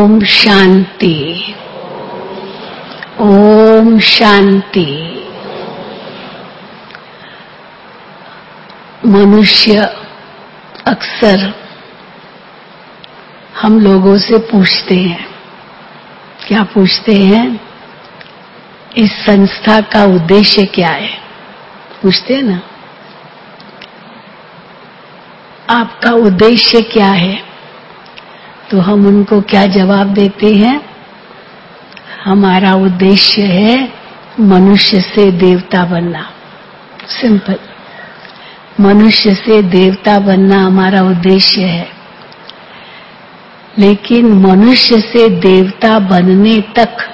ओम शांति। ओम शांति। मनुष्य अक्सर हम लोगों से पूछते हैं, क्या पूछते हैं? इस संस्था का उद्देश्य क्या है? पूछते हैं ना, आपका उद्देश्य क्या है? तो हम उनको क्या जवाब देते हैं? हमारा उद्देश्य है मनुष्य से देवता बनना। सिंपल, मनुष्य से देवता बनना हमारा उद्देश्य है। लेकिन मनुष्य से देवता बनने तक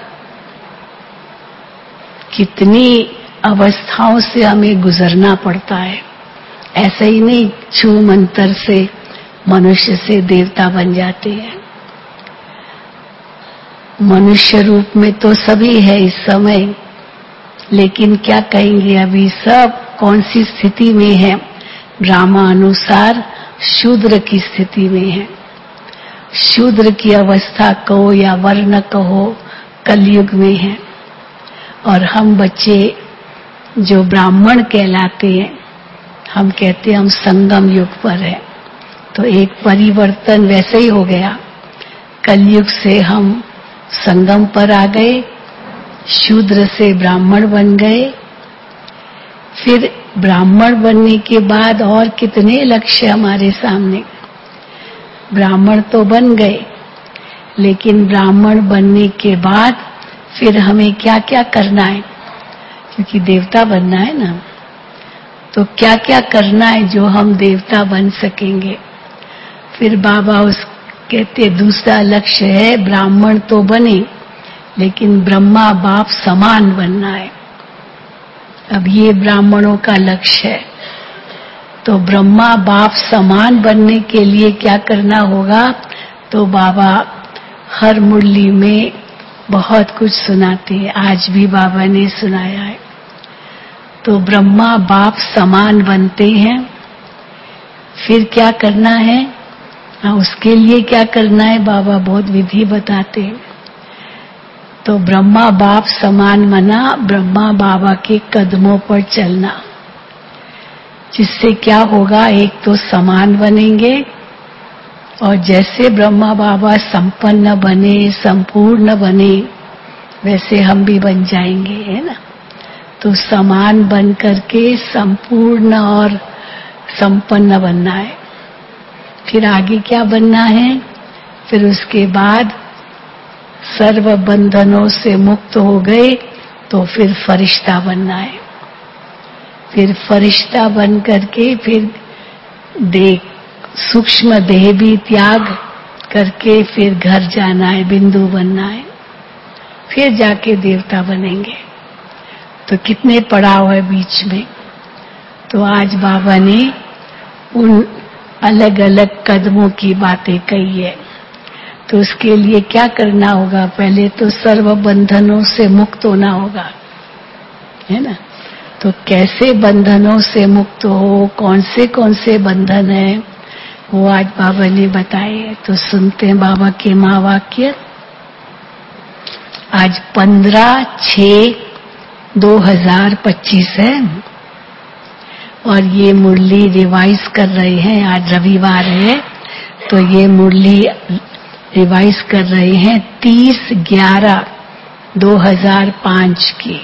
कितनी अवस्थाओं से हमें गुजरना पड़ता है। ऐसे ही नहीं छू मंतर से मनुष्य से देवता बन जाते हैं। मनुष्य रूप में तो सभी है इस समय, लेकिन क्या कहेंगे अभी सब कौन सी स्थिति में है? ब्राह्मणानुसार शूद्र की स्थिति में है। शूद्र की अवस्था कहो या वर्ण कहो, कलयुग में है। और हम बच्चे जो ब्राह्मण कहलाते हैं, हम कहते हैं हम संगम युग पर है। तो एक परिवर्तन वैसे ही हो गया, कलयुग से हम संगम पर आ गए, शूद्र से ब्राह्मण बन गए। फिर ब्राह्मण बनने के बाद और कितने लक्ष्य हमारे सामने। ब्राह्मण तो बन गए, लेकिन ब्राह्मण बनने के बाद फिर हमें क्या क्या करना है? क्योंकि देवता बनना है ना, तो क्या क्या करना है जो हम देवता बन सकेंगे? फिर बाबा कहते दूसरा लक्ष्य है ब्राह्मण तो बने, लेकिन ब्रह्मा बाप समान बनना है। अब ये ब्राह्मणों का लक्ष्य है। तो ब्रह्मा बाप समान बनने के लिए क्या करना होगा? तो बाबा हर मुरली में बहुत कुछ सुनाते हैं, आज भी बाबा ने सुनाया है। तो ब्रह्मा बाप समान बनते हैं। फिर क्या करना है? उसके लिए क्या करना है बाबा बहुत विधि बताते हैं। तो ब्रह्मा बाप समान बना, ब्रह्मा बाबा के कदमों पर चलना, जिससे क्या होगा? एक तो समान बनेंगे, और जैसे ब्रह्मा बाबा संपन्न बने, संपूर्ण बने, वैसे हम भी बन जाएंगे, है ना? तो समान बन करके संपूर्ण और संपन्न बनना है। फिर आगे क्या बनना है? फिर उसके बाद सर्व बंधनों से मुक्त हो गए तो फिर फरिश्ता बनना है। फिर फरिश्ता बन करके फिर सूक्ष्म देह भी त्याग करके फिर घर जाना है, बिंदु बनना है। फिर जाके देवता बनेंगे। तो कितने पड़ाव है बीच में। तो आज बाबा ने उन अलग अलग कदमों की बातें कही है। तो उसके लिए क्या करना होगा? पहले तो सर्व बंधनों से मुक्त होना होगा, है ना? तो कैसे बंधनों से मुक्त हो, कौन से बंधन है, वो आज बाबा ने बताए। तो सुनते हैं बाबा के महावाक्य। आज 15/6/2025 है, और ये मुरली रिवाइज कर रहे हैं। आज रविवार है, तो ये मुरली रिवाइज कर रहे हैं 30/11/2005 की।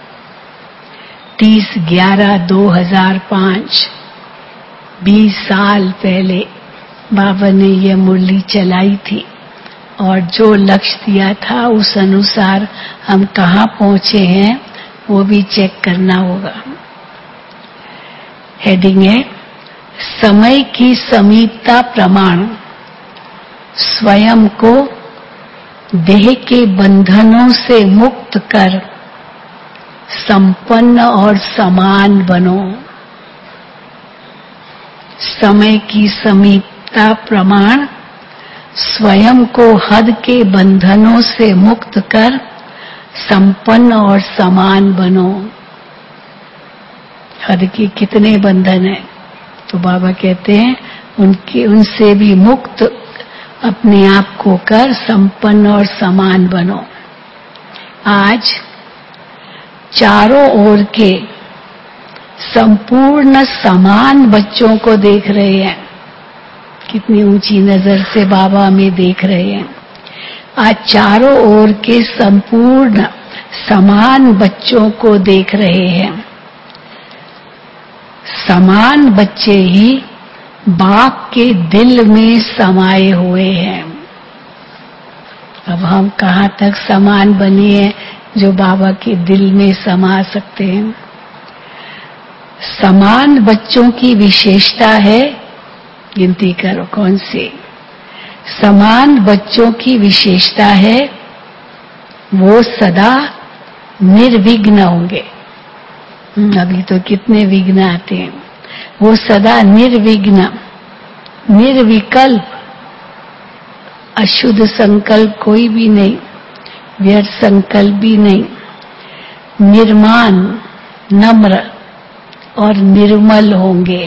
30/11/2005, 20 साल पहले बाबा ने ये मुरली चलाई थी। और जो लक्ष्य दिया था उस अनुसार हम कहाँ पहुंचे हैं वो भी चेक करना होगा। हेडिंग है समय की समीपता प्रमाण स्वयं को देह के बंधनों से मुक्त कर संपन्न और समान बनो। समय की समीपता प्रमाण स्वयं को हद के बंधनों से मुक्त कर संपन्न और समान बनो। हद के कितने बंधन है? तो बाबा कहते हैं उनसे भी मुक्त अपने आप को कर संपन्न और समान बनो। आज चारों ओर के संपूर्ण समान बच्चों को देख रहे हैं। कितनी ऊंची नजर से बाबा हमें देख रहे हैं। आज चारों ओर के संपूर्ण समान बच्चों को देख रहे हैं। समान बच्चे ही बाप के दिल में समाये हुए हैं। अब हम कहाँ तक समान बने हैं जो बाबा के दिल में समा सकते हैं। समान बच्चों की विशेषता है, गिनती करो कौन सी। समान बच्चों की विशेषता है वो सदा निर्विघ्न होंगे। अभी तो कितने विघ्न आते हैं। वो सदा निर्विघ्न, निर्विकल्प, अशुद्ध संकल्प कोई भी नहीं, व्यर्थ संकल्प भी नहीं, निर्माण, नम्र और निर्मल होंगे।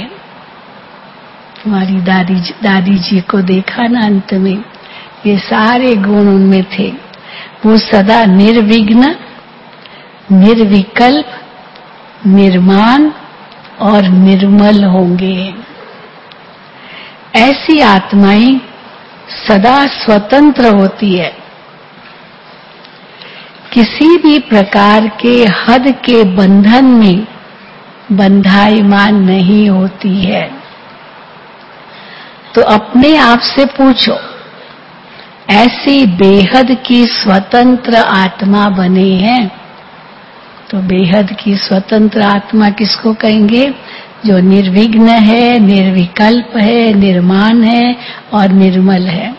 हमारी दादी जी को देखा ना, अंत में ये सारे गुण उनमें थे। वो सदा निर्विघ्न, निर्विकल्प, निर्माण और निर्मल होंगे। ऐसी आत्माएं सदा स्वतंत्र होती है, किसी भी प्रकार के हद के बंधन में बंधायमान नहीं होती है। तो अपने आप से पूछो, ऐसी बेहद की स्वतंत्र आत्मा बने हैं? तो बेहद की स्वतंत्र आत्मा किसको कहेंगे? जो निर्विघ्न है, निर्विकल्प है, निर्माण है और निर्मल है।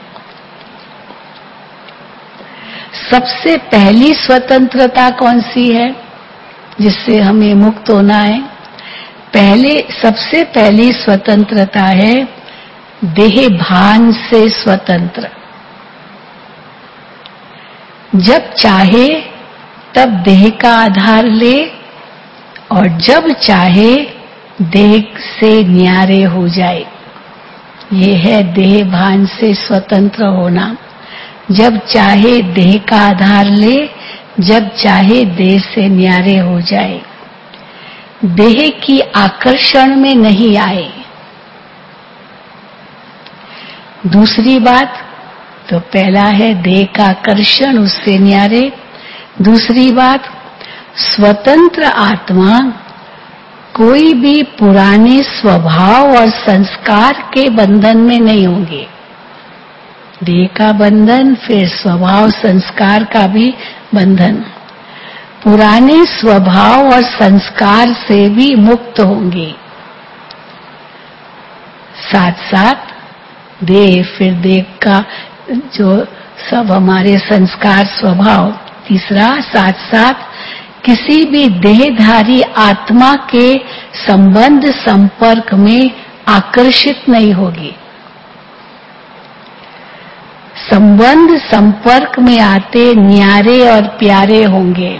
सबसे पहली स्वतंत्रता कौन सी है जिससे हमें मुक्त होना है? सबसे पहली स्वतंत्रता है देह भान से स्वतंत्र। जब चाहे तब देह का आधार ले और जब चाहे देह से न्यारे हो जाए। ये है देह भान से स्वतंत्र होना। जब चाहे देह का आधार ले, जब चाहे देह से न्यारे हो जाए, देह की आकर्षण में नहीं आए। दूसरी बात तो पहला है देह का आकर्षण, उससे न्यारे। दूसरी बात, स्वतंत्र आत्मा कोई भी पुराने स्वभाव और संस्कार के बंधन में नहीं होंगे। देह का बंधन, फिर स्वभाव संस्कार का भी बंधन। पुराने स्वभाव और संस्कार से भी मुक्त होंगे। साथ साथ देह, फिर देह का जो सब हमारे संस्कार स्वभाव। तीसरा, साथ साथ किसी भी देहधारी आत्मा के संबंध संपर्क में आकर्षित नहीं होगी। संबंध संपर्क में आते न्यारे और प्यारे होंगे।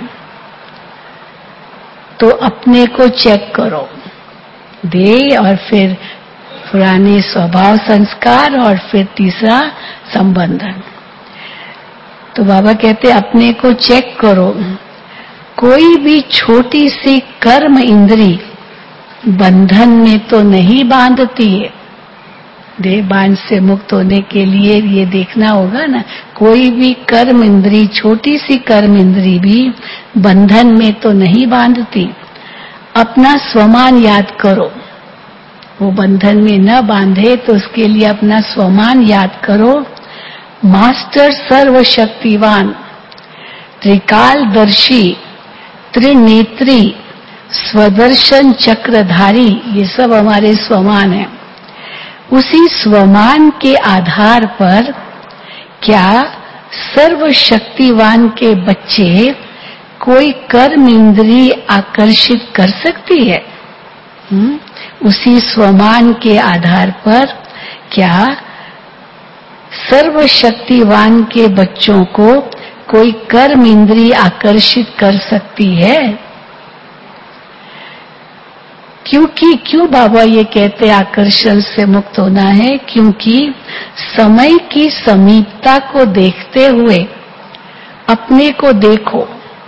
तो अपने को चेक करो, देह और फिर पुराने स्वभाव संस्कार और फिर तीसरा संबंधन। तो बाबा कहते अपने को चेक करो। कोई भी छोटी सी कर्म इंद्री बंधन में तो नहीं बांधती है। देह बांध से मुक्त होने के लिए ये देखना होगा ना, कोई भी कर्म इंद्री, छोटी सी कर्म इंद्री भी बंधन में तो नहीं बांधती। अपना स्वमान याद करो। वो बंधन में न बांधे तो उसके लिए अपना स्वमान याद करो। मास्टर सर्वशक्तिवान, त्रिकालदर्शी, त्रिनेत्री, स्वदर्शन चक्रधारी, ये सब हमारे स्वमान हैं। उसी स्वमान के आधार पर क्या सर्वशक्तिवान के बच्चे कोई कर्म इंद्री आकर्षित कर सकती है? उसी स्वमान के आधार पर क्या सर्वशक्तिवान के बच्चों को कोई कर्म इंद्री आकर्षित कर सकती है? क्यों बाबा ये कहते आकर्षण से मुक्त होना है? क्योंकि समय की समीपता को देखते हुए अपने को देखो,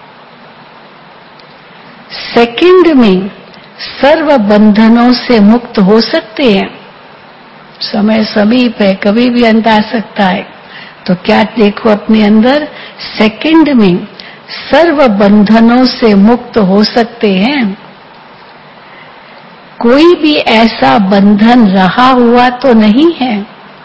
सेकंड में सर्व बंधनों से मुक्त हो सकते हैं। समय समीप है, कभी भी अंत आ सकता है। तो क्या देखो अपने अंदर, सेकंड में सर्व बंधनों से मुक्त हो सकते हैं। कोई भी ऐसा बंधन रहा हुआ तो नहीं है,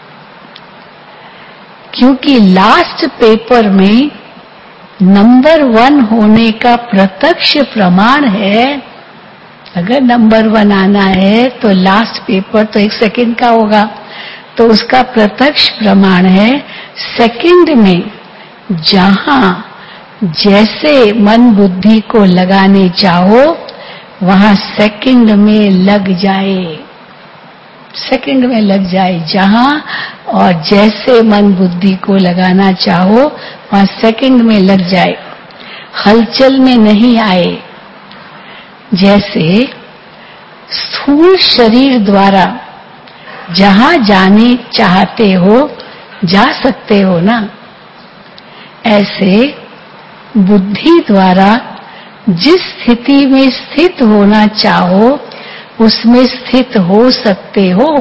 क्योंकि लास्ट पेपर में नंबर 1 होने का प्रत्यक्ष प्रमाण है। अगर नंबर 1 आना है तो लास्ट पेपर तो 1 सेकंड का होगा, तो उसका प्रत्यक्ष प्रमाण है। सेकंड में जहां जैसे मन बुद्धि को लगाने चाहो वहां सेकंड में लग जाए, सेकंड में लग जाए जहां, और जैसे मन बुद्धि को लगाना चाहो वहां सेकंड में लग जाए, हलचल में नहीं आए। जैसे स्थूल शरीर द्वारा जहां जाने चाहते हो जा सकते हो ना, ऐसे बुद्धि द्वारा जिस स्थिति में स्थित होना चाहो उसमें स्थित हो सकते हो।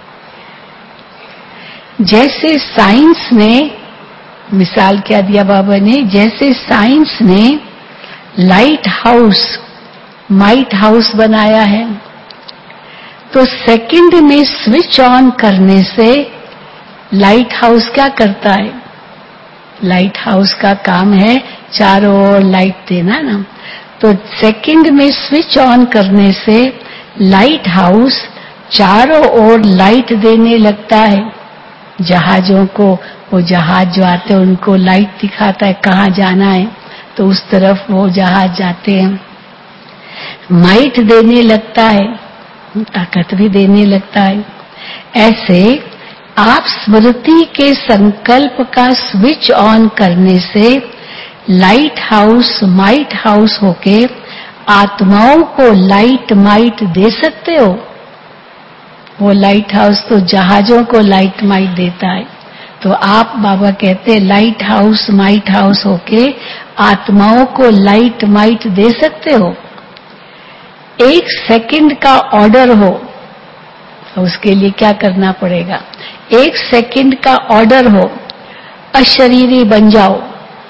जैसे साइंस ने मिसाल क्या दिया बाबा ने, जैसे साइंस ने लाइट हाउस माइट हाउस बनाया है, तो सेकंड में स्विच ऑन करने से लाइट हाउस क्या करता है? लाइट हाउस का काम है चारों ओर लाइट देना ना, तो सेकंड में स्विच ऑन करने से लाइट हाउस चारों ओर लाइट देने लगता है। जहाजों को, वो जहाज जो आते हैं उनको लाइट दिखाता है कहाँ जाना है, तो उस तरफ वो जहाज जाते हैं। माइट देने लगता है, ताकत भी देने लगता है। ऐसे आप स्मृति के संकल्प का स्विच ऑन करने से लाइट हाउस माइट हाउस होके आत्माओं को लाइट माइट दे सकते हो। वो लाइट हाउस तो जहाजों को लाइट माइट देता है, तो आप बाबा कहते हैं लाइट हाउस माइट हाउस होके आत्माओं को लाइट माइट दे सकते हो। 1 सेकंड का ऑर्डर हो, उसके लिए क्या करना पड़ेगा? 1 सेकंड का ऑर्डर हो, अशरीरी बन जाओ,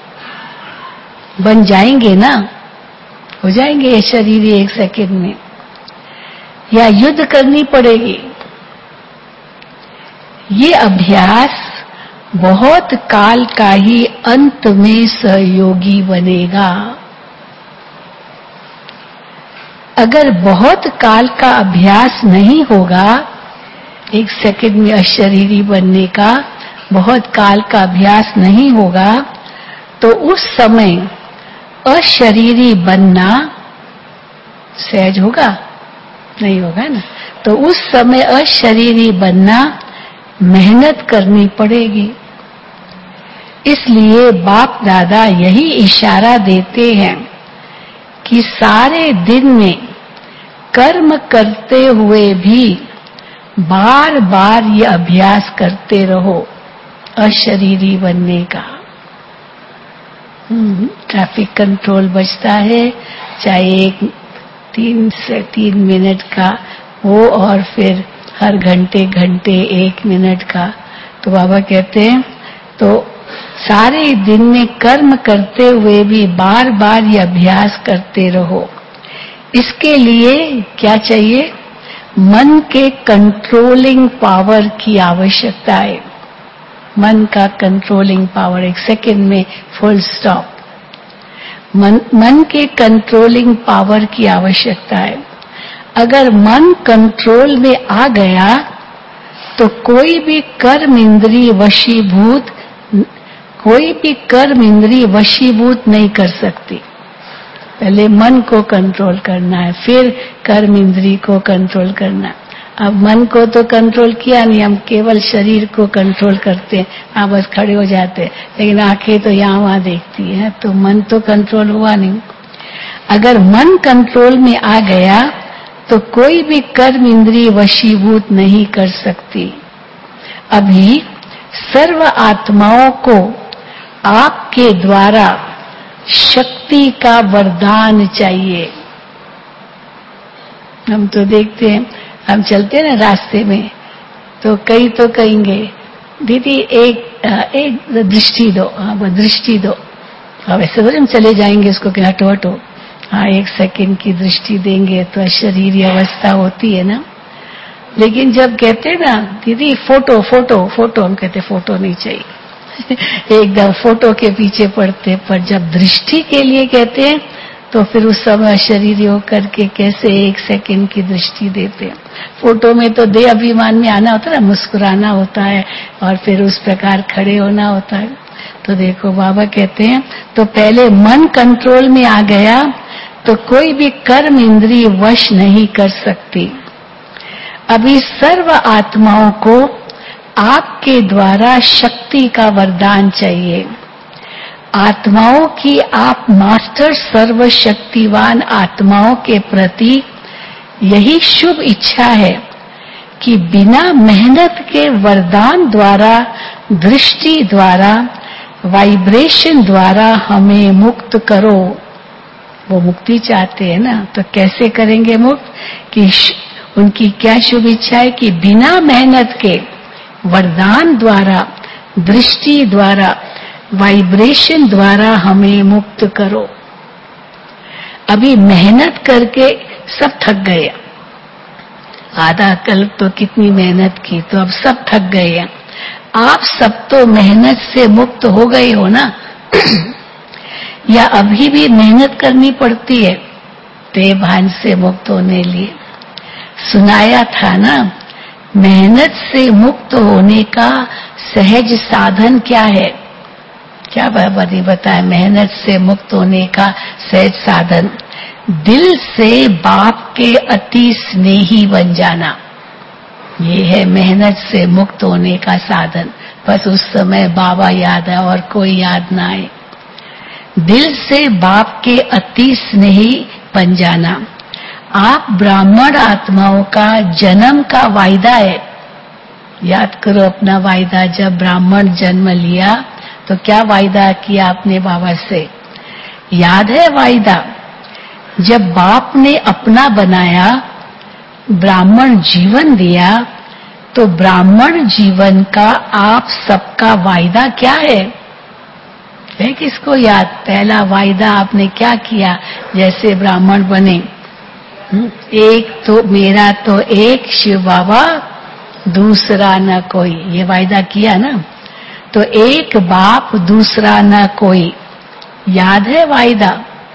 बन जाएंगे ना, हो जाएंगे अशरीरी 1 सेकंड में, या युद्ध करनी पड़ेगी। ये अभ्यास बहुत काल का ही अंत में सहयोगी बनेगा। अगर बहुत काल का अभ्यास नहीं होगा, 1 सेकंड में अशरीरी बनने का बहुत काल का अभ्यास नहीं होगा, तो उस समय अशरीरी बनना सहज होगा? नहीं होगा ना। तो उस समय अशरीरी बनना मेहनत करनी पड़ेगी। इसलिए बाप दादा यही इशारा देते हैं कि सारे दिन में कर्म करते हुए भी बार बार ये अभ्यास करते रहो अशरीरी बनने का। ट्रैफिक कंट्रोल बचता है, चाहे 3 से 3 मिनट का हो और फिर हर घंटे 1 मिनट का। तो बाबा कहते हैं तो सारे दिन में कर्म करते हुए भी बार बार ये अभ्यास करते रहो। इसके लिए क्या चाहिए? मन के कंट्रोलिंग पावर की आवश्यकता है। मन का कंट्रोलिंग पावर, 1 सेकंड में फुल स्टॉप। मन के कंट्रोलिंग पावर की आवश्यकता है। अगर मन कंट्रोल में आ गया तो कोई भी कर्म इंद्रिय वशीभूत नहीं कर सकती। पहले मन को कंट्रोल करना है, फिर कर्म इंद्रिय को कंट्रोल करना। अब मन को तो कंट्रोल किया नहीं, हम केवल शरीर को कंट्रोल करते हैं, हाँ बस खड़े हो जाते हैं, लेकिन आंखें तो यहाँ वहां देखती हैं, तो मन तो कंट्रोल हुआ नहीं। अगर मन कंट्रोल में आ गया तो कोई भी कर्म इंद्रिय वशीभूत नहीं कर सकती। अभी सर्व आत्माओं को आपके द्वारा शक्ति का वरदान चाहिए। हम तो देखते हैं, हम चलते हैं ना रास्ते में, तो कई तो कहेंगे दीदी एक दृष्टि दो, हाँ वो दृष्टि दो। अब ऐसे तो हम चले जाएंगे उसको कि हटो हटो, हाँ 1 सेकंड की दृष्टि देंगे तो शरीर अवस्था होती है ना। लेकिन जब कहते हैं ना दीदी फोटो फोटो फोटो, हम कहते फोटो नहीं चाहिए एकदम फोटो के पीछे पड़ते। पर जब दृष्टि के लिए कहते हैं तो फिर उस समय शरीर योग करके कैसे 1 सेकंड की दृष्टि देते हैं। फोटो में तो देह अभिमान में आना होता है ना, मुस्कुराना होता है और फिर उस प्रकार खड़े होना होता है। तो देखो बाबा कहते हैं तो पहले मन कंट्रोल में आ गया तो कोई भी कर्म इंद्रिय वश नहीं कर सकती। अभी सर्व आत्माओं को आपके द्वारा शक्ति का वरदान चाहिए। आत्माओं की आप मास्टर सर्वशक्तिवान आत्माओं के प्रति यही शुभ इच्छा है कि बिना मेहनत के वरदान द्वारा, दृष्टि द्वारा, वाइब्रेशन द्वारा हमें मुक्त करो। वो मुक्ति चाहते हैं ना, तो कैसे करेंगे मुक्त? कि उनकी क्या शुभ इच्छा है कि बिना मेहनत के वरदान द्वारा, दृष्टि द्वारा, वाइब्रेशन द्वारा हमें मुक्त करो। अभी मेहनत करके सब थक गए, आधा कल्प तो कितनी मेहनत की, तो अब सब थक गए हैं। आप सब तो मेहनत से मुक्त हो गए हो ना या अभी भी मेहनत करनी पड़ती है देह भान से मुक्त होने लिए? सुनाया था ना, मेहनत से मुक्त होने का सहज साधन क्या है? क्या बाबा ने बताया मेहनत से मुक्त होने का सहज साधन? दिल से बाप के अति स्नेही बन जाना, ये है मेहनत से मुक्त होने का साधन। बस उस समय बाबा याद है और कोई याद ना आए। दिल से बाप के अति स्नेही बन जाना। आप ब्राह्मण आत्माओं का जन्म का वायदा है। याद करो अपना वायदा, जब ब्राह्मण जन्म लिया तो क्या वायदा किया आपने बाबा से? याद है वायदा? जब बाप ने अपना बनाया, ब्राह्मण जीवन दिया, तो ब्राह्मण जीवन का आप सबका वायदा क्या है किसको याद? पहला वायदा आपने क्या किया जैसे ब्राह्मण बने? एक तो मेरा तो एक शिव बाबा, दूसरा न कोई, ये वायदा किया ना। तो एक बाप दूसरा न कोई, याद है वायदा?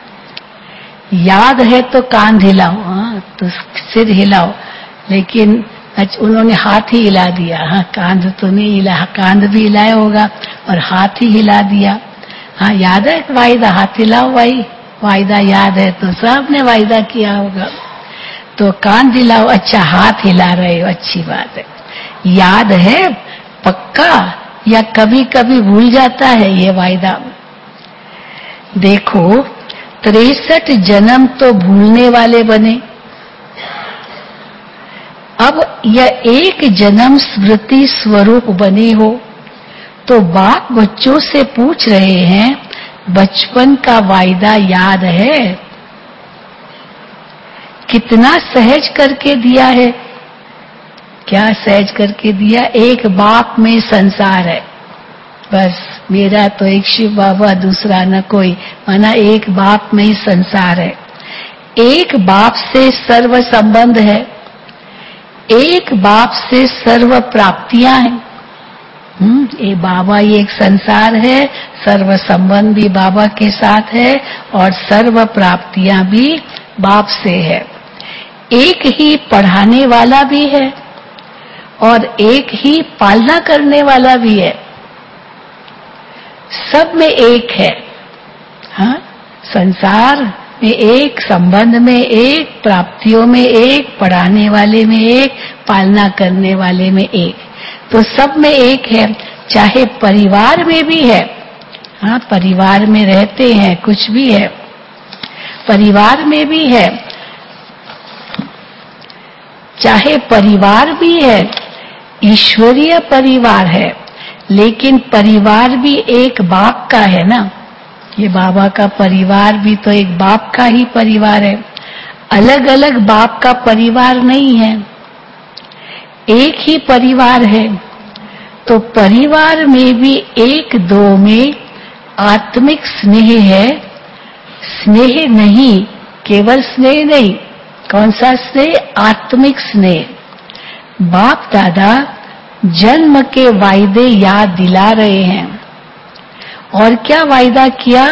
याद है तो कांध हिलाओ, हाँ तो सिर हिलाओ। लेकिन उन्होंने हाथ ही हिला दिया, हाँ कांध तो नहीं हिला, कांध भी हिलाया होगा और हाथ ही हिला दिया। हाँ याद है वायदा? हाथ हिलाओ भाई, वायदा याद है तो सबने वायदा किया होगा। तो कांध हिलाओ, अच्छा हाथ हिला रहे हो, अच्छी बात है। याद है पक्का या कभी कभी भूल जाता है ये वायदा? देखो 63 जन्म तो भूलने वाले बने, अब यह एक जन्म स्मृति स्वरूप बने हो। तो बाप बच्चों से पूछ रहे हैं बचपन का वायदा याद है? कितना सहज करके दिया है। क्या सहज करके दिया? एक बाप में संसार है, बस मेरा तो एक शिव बाबा, दूसरा न कोई, माना एक बाप में ही संसार है। एक बाप से सर्व संबंध है, एक बाप से सर्व प्राप्तियां हैं। ये बाबा, ये एक संसार है, सर्व संबंध भी बाबा के साथ है और सर्व प्राप्तियां भी बाप से है। एक ही पढ़ाने वाला भी है और एक ही पालना करने वाला भी है, सब में एक है। हाँ, संसार में एक, संबंध में एक, प्राप्तियों में एक, पढ़ाने वाले में एक, पालना करने वाले में एक, तो सब में एक है। चाहे परिवार में भी है, हाँ परिवार में रहते हैं, कुछ भी है, परिवार में भी है। चाहे परिवार भी है, ईश्वरीय परिवार है, लेकिन परिवार भी एक बाप का है ना। ये बाबा का परिवार भी तो एक बाप का ही परिवार है, अलग अलग बाप का परिवार नहीं है, एक ही परिवार है। तो परिवार में भी एक दो में आत्मिक स्नेह है, स्नेह नहीं, केवल स्नेह नहीं। कौन सा स्नेह? आत्मिक स्नेह। बाप दादा जन्म के वायदे याद दिला रहे हैं। और क्या वायदा किया?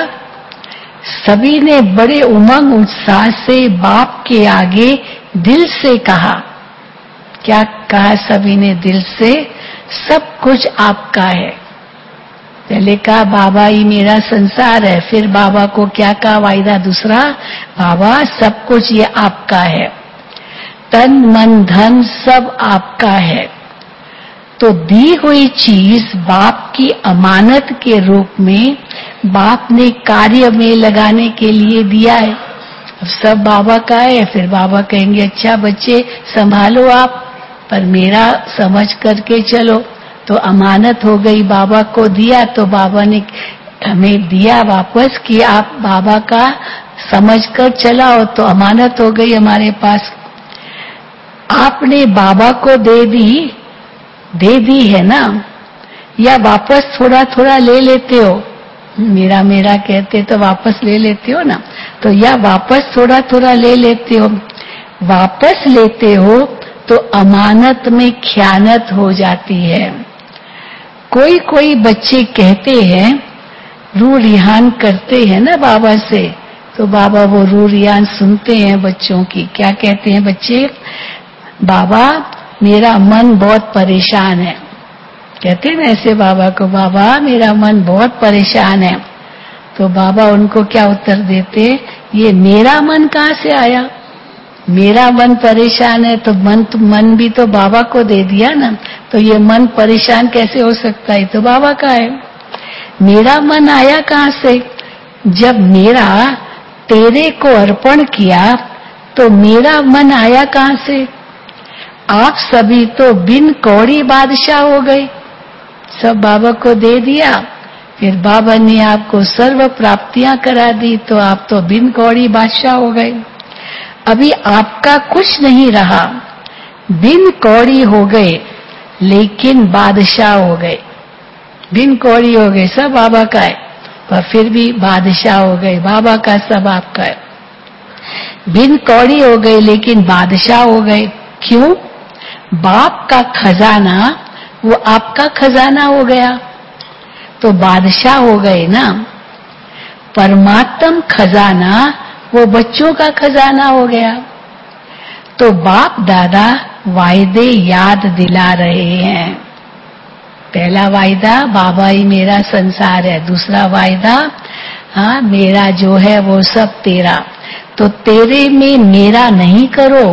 सभी ने बड़े उमंग उत्साह से बाप के आगे दिल से कहा। क्या कहा सभी ने दिल से? सब कुछ आपका है। पहले कहा बाबा ही मेरा संसार है, फिर बाबा को क्या कहा वायदा दूसरा? बाबा सब कुछ ये आपका है, तन मन धन सब आपका है। तो दी हुई चीज बाप की अमानत के रूप में बाप ने कार्य में लगाने के लिए दिया है। अब सब बाबा का है, फिर बाबा कहेंगे अच्छा बच्चे संभालो आप, पर मेरा समझ करके चलो। तो अमानत हो गई, बाबा को दिया तो बाबा ने हमें दिया वापस कि आप बाबा का समझ कर चलाओ, तो अमानत हो गई हमारे पास। आपने बाबा को दे दी है ना, या वापस थोड़ा थोड़ा ले लेते हो? मेरा मेरा कहते तो वापस ले लेते हो ना, तो या वापस थोड़ा थोड़ा ले लेते हो? वापस लेते हो तो अमानत में ख़यानत हो जाती है। कोई कोई बच्चे कहते हैं, रू रिहान करते हैं ना बाबा से, तो बाबा वो रू रिहान सुनते हैं बच्चों की। क्या कहते हैं बच्चे? बाबा मेरा मन बहुत परेशान है। कहते हैं ना ऐसे बाबा को, बाबा मेरा मन बहुत परेशान है। तो बाबा उनको क्या उत्तर देते? ये मेरा मन कहाँ से आया? मेरा मन परेशान है तो मन भी तो बाबा को दे दिया ना, तो ये मन परेशान कैसे हो सकता है? तो बाबा का है। मेरा मन आया कहाँ से? जब मेरा तेरे को अर्पण किया तो मेरा मन आया कहाँ से? आप सभी तो बिन कौड़ी बादशाह हो गए, सब बाबा को दे दिया, फिर बाबा ने आपको सर्व प्राप्तियां करा दी, तो आप तो बिन कौड़ी बादशाह हो गए। अभी आपका कुछ नहीं रहा, बिन कौड़ी हो गए लेकिन बादशाह हो गए। बिन कौड़ी हो गए, सब बाबा का है, पर फिर भी बादशाह हो गए, बाबा का सब आपका है। बिन कौड़ी हो गए लेकिन बादशाह हो गए। क्यों? बाप का खजाना वो आपका खजाना हो गया, तो बादशाह हो गए ना। परमात्म खजाना वो बच्चों का खजाना हो गया। तो बाप दादा वायदे याद दिला रहे हैं। पहला वायदा बाबा ही मेरा संसार है, दूसरा वायदा हाँ मेरा जो है वो सब तेरा। तो तेरे में मेरा नहीं करो।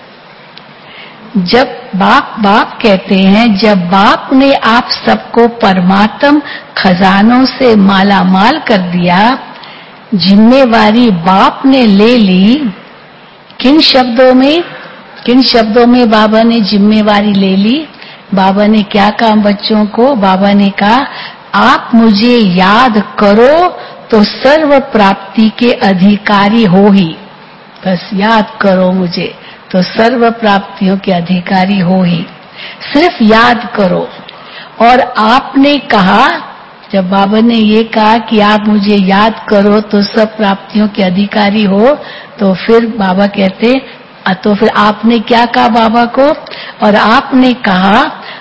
जब बाप कहते हैं, जब बाप ने आप सबको परमात्म खजानों से माला माल कर दिया, जिम्मेवारी बाप ने ले ली। किन शब्दों में बाबा ने जिम्मेवारी ले ली? बाबा ने क्या कहा बच्चों को? बाबा ने कहा आप मुझे याद करो तो सर्व प्राप्ति के अधिकारी हो ही। बस याद करो मुझे तो सर्व प्राप्तियों के अधिकारी हो ही। सिर्फ याद करो। और आपने कहा, जब बाबा ने ये कहा कि आप मुझे याद करो तो सब प्राप्तियों के अधिकारी हो, तो फिर बाबा कहते तो फिर आपने क्या कहा बाबा को? और आपने कहा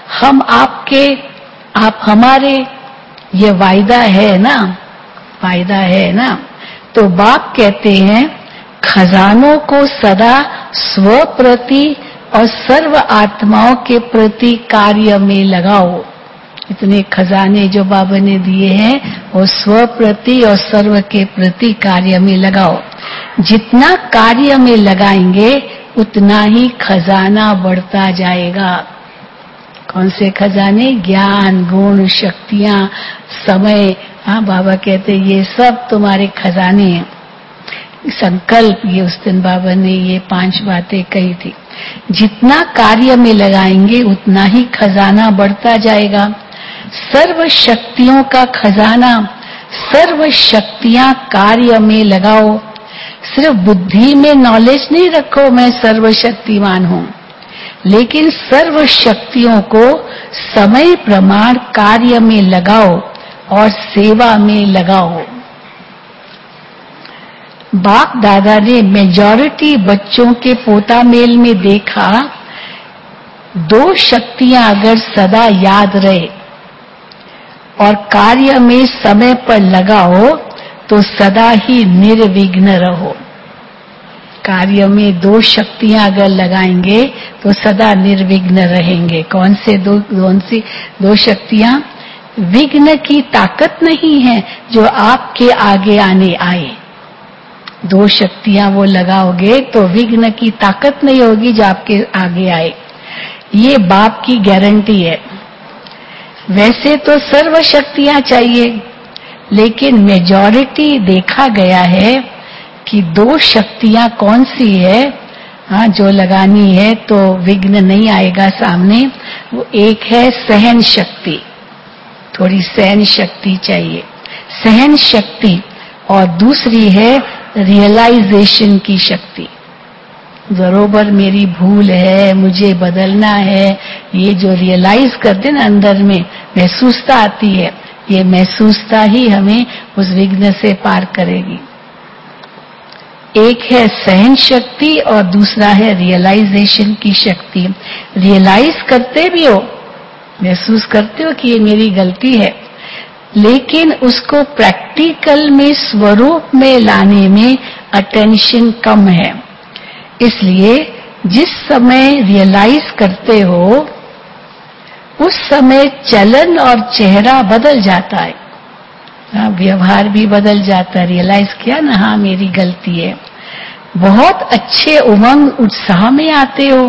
आप हमारे, ये वायदा है ना। तो बाप कहते हैं खजानों को सदा स्व प्रति और सर्व आत्माओं के प्रति कार्य में लगाओ। इतने खजाने जो बाबा ने दिए हैं वो स्व प्रति और सर्व के प्रति कार्य में लगाओ। जितना कार्य में लगाएंगे उतना ही खजाना बढ़ता जाएगा। कौन से खजाने? ज्ञान, गुण, शक्तियां, समय। हाँ बाबा कहते ये सब तुम्हारे खजाने हैं। संकल्प, ये उस दिन बाबा ने ये 5 बातें कही थी। जितना कार्य में लगाएंगे उतना ही खजाना बढ़ता जाएगा। सर्व शक्तियों का खजाना, सर्व शक्तियां कार्य में लगाओ। सिर्फ बुद्धि में नॉलेज नहीं रखो मैं सर्वशक्तिमान हूं, लेकिन सर्व शक्तियों को समय प्रमाण कार्य में लगाओ और सेवा में लगाओ। बाप दादा ने मेजॉरिटी बच्चों के पोता मेल में देखा, दो शक्तियां अगर सदा याद रहे और कार्य में समय पर लगाओ तो सदा ही निर्विघ्न रहो। कार्य में दो शक्तियां अगर लगाएंगे तो सदा निर्विघ्न रहेंगे। कौन सी दो शक्तियां? विघ्न की ताकत नहीं है जो आपके आगे आने आए। दो शक्तियां वो लगाओगे तो विघ्न की ताकत नहीं होगी जो आपके आगे आए। ये बाप की गारंटी है। वैसे तो सर्व शक्तियां चाहिए, लेकिन मेजॉरिटी देखा गया है कि दो शक्तियां कौन सी है, हाँ, जो लगानी है तो विघ्न नहीं आएगा सामने। वो एक है सहन शक्ति, थोड़ी सहन शक्ति चाहिए, सहन शक्ति, और दूसरी है रियलाइजेशन की शक्ति। बरोबर मेरी भूल है, मुझे बदलना है, ये जो रियलाइज करते ना अंदर में महसूसता आती है, ये महसूसता ही हमें उस विघ्न से पार करेगी। एक है सहन शक्ति और दूसरा है रियलाइजेशन की शक्ति। रियलाइज करते भी हो, महसूस करते हो कि ये मेरी गलती है, लेकिन उसको प्रैक्टिकल में स्वरूप में लाने में अटेंशन कम है। इसलिए जिस समय रियलाइज करते हो उस समय चलन और चेहरा बदल जाता है, व्यवहार भी बदल जाता है। रियलाइज किया ना, हाँ मेरी गलती है, बहुत अच्छे उमंग उत्साह में आते हो।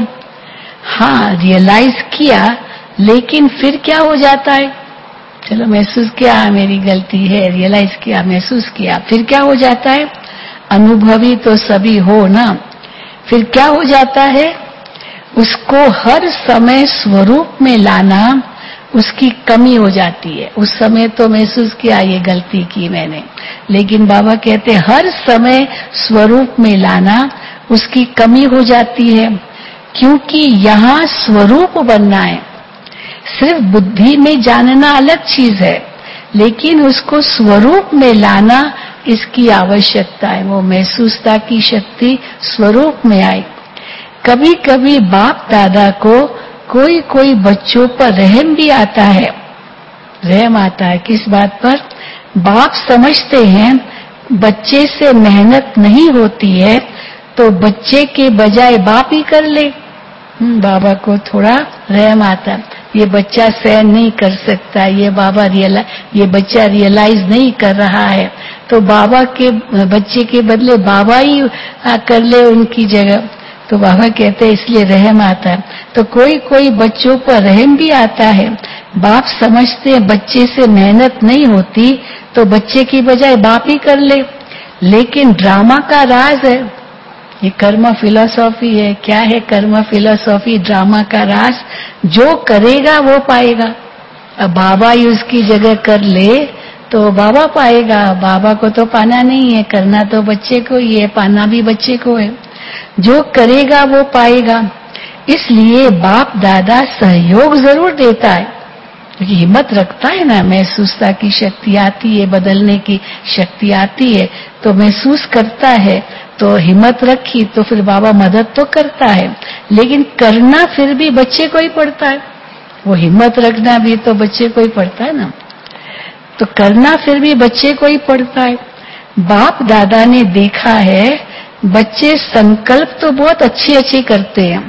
हाँ रियलाइज किया, लेकिन फिर क्या हो जाता है? चलो महसूस किया मेरी गलती है, रियलाइज किया, महसूस किया, फिर क्या हो जाता है? अनुभवी तो सभी हो ना। फिर क्या हो जाता है? उसको हर समय स्वरूप में लाना उसकी कमी हो जाती है। उस समय तो महसूस किया ये गलती की मैंने, लेकिन बाबा कहते हर समय स्वरूप में लाना उसकी कमी हो जाती है, क्योंकि यहाँ स्वरूप बनना है। सिर्फ बुद्धि में जानना अलग चीज है, लेकिन उसको स्वरूप में लाना इसकी आवश्यकता है। वो महसूसता की शक्ति स्वरूप में आए। कभी कभी बाप दादा को कोई कोई बच्चों पर रहम भी आता है। रहम आता है किस बात पर? बाप समझते हैं बच्चे से मेहनत नहीं होती है तो बच्चे के बजाय बाप ही कर ले। बाबा को थोड़ा रहम आता है, ये बच्चा सहन नहीं कर सकता, ये बच्चा रियलाइज नहीं कर रहा है, तो बाबा के बच्चे के बदले बाबा ही कर ले उनकी जगह। तो बाबा कहते हैं इसलिए रहम आता है। तो कोई कोई बच्चों पर रहम भी आता है। बाप समझते हैं बच्चे से मेहनत नहीं होती तो बच्चे की बजाय बाप ही कर ले, लेकिन ड्रामा का राज है। ये कर्म फिलॉसफी है। क्या है कर्म फिलॉसफी? ड्रामा का राज, जो करेगा वो पाएगा। अब बाबा ही उसकी जगह कर ले तो बाबा पाएगा। बाबा को तो पाना नहीं है, करना तो बच्चे को ही है, पाना भी बच्चे को है। जो करेगा वो पाएगा। इसलिए बाप दादा सहयोग जरूर देता है, क्योंकि हिम्मत रखता है ना, महसूसता की शक्ति आती है, बदलने की शक्ति आती है, तो महसूस करता है, तो हिम्मत रखी तो फिर बाबा मदद तो करता है, लेकिन करना फिर भी बच्चे को ही पड़ता है। वो हिम्मत रखना भी तो बच्चे को ही पड़ता है ना, तो करना फिर भी बच्चे को ही पड़ता है। बाप दादा ने देखा है बच्चे संकल्प तो बहुत अच्छे अच्छे करते हैं।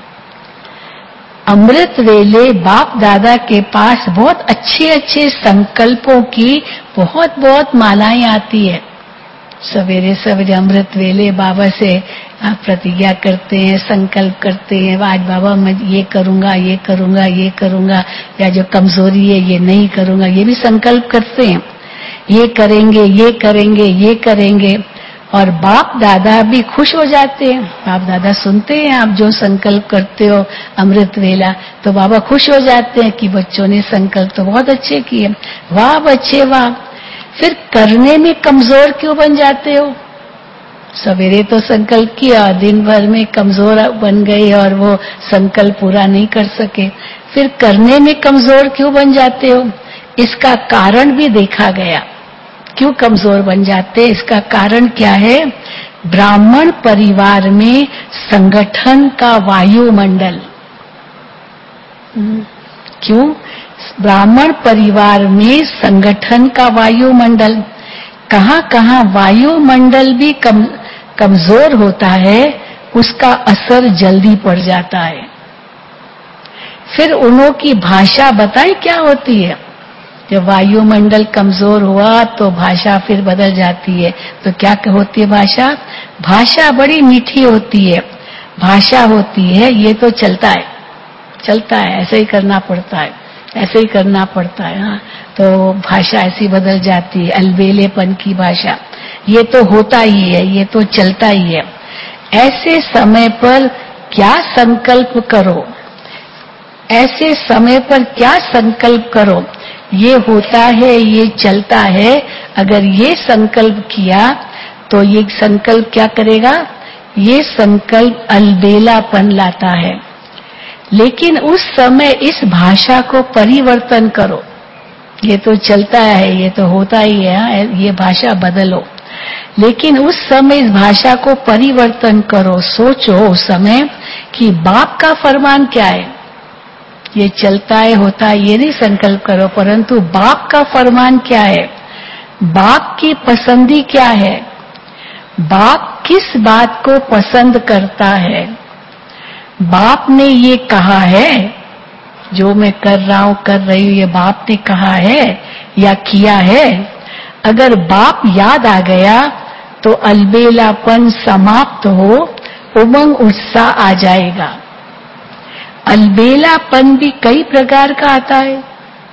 अमृत वेले बाप दादा के पास बहुत अच्छे अच्छे संकल्पों की बहुत बहुत मालाएं आती है। सवेरे सवेरे अमृत वेले बाबा से प्रतिज्ञा करते हैं, संकल्प करते हैं, आज बाबा मैं ये करूंगा, ये करूंगा, ये करूंगा, या जो कमजोरी है ये नहीं करूंगा, ये भी संकल्प करते हैं। ये करेंगे, ये करेंगे, ये करेंगे। और बाप दादा भी खुश हो जाते हैं। बाप दादा सुनते हैं आप जो संकल्प करते हो अमृत वेला, तो बाबा खुश हो जाते हैं कि बच्चों ने संकल्प तो बहुत अच्छे किए, वाह बच्चे वाह। फिर करने में कमजोर क्यों बन जाते हो? सवेरे तो संकल्प किया, दिन भर में कमजोर बन गए और वो संकल्प पूरा नहीं कर सके, फिर करने में कमजोर क्यों बन जाते हो? इसका कारण भी देखा गया, क्यों कमजोर बन जाते? इसका कारण क्या है? ब्राह्मण परिवार में संगठन का वायुमंडल। क्यों? ब्राह्मण परिवार में संगठन का वायुमंडल, कहां-कहां वायुमंडल भी कमजोर होता है, उसका असर जल्दी पड़ जाता है। फिर उन्हों की भाषा बताएं क्या होती है? जब वायुमंडल कमजोर हुआ तो भाषा फिर बदल जाती है। तो क्या होती है भाषा? भाषा बड़ी मीठी होती है, भाषा होती है ये तो चलता है, चलता है, ऐसे ही करना पड़ता है, ऐसे ही करना पड़ता है। हाँ, तो भाषा ऐसी बदल जाती है, अलबेलेपन की भाषा। ये तो होता ही है, ये तो चलता ही है। ऐसे समय पर क्या संकल्प करो, ऐसे समय पर क्या संकल्प करो? ये होता है, ये चलता है। अगर ये संकल्प किया तो ये संकल्प क्या करेगा? ये संकल्प अलबेलापन लाता है। लेकिन उस समय इस भाषा को परिवर्तन करो। ये तो चलता है, ये तो होता ही है, ये भाषा बदलो। लेकिन उस समय इस भाषा को परिवर्तन करो। सोचो उस समय कि बाप का फरमान क्या है। ये चलता है, होता है, ये नहीं संकल्प करो, परंतु बाप का फरमान क्या है, बाप की पसंदी क्या है, बाप किस बात को पसंद करता है। बाप ने ये कहा है, जो मैं कर रहा हूं, कर रही हूं, ये बाप ने कहा है या किया है। अगर बाप याद आ गया तो अलबेलापन समाप्त हो, उमंग उत्साह आ जाएगा। अलबेलापन भी कई प्रकार का आता है।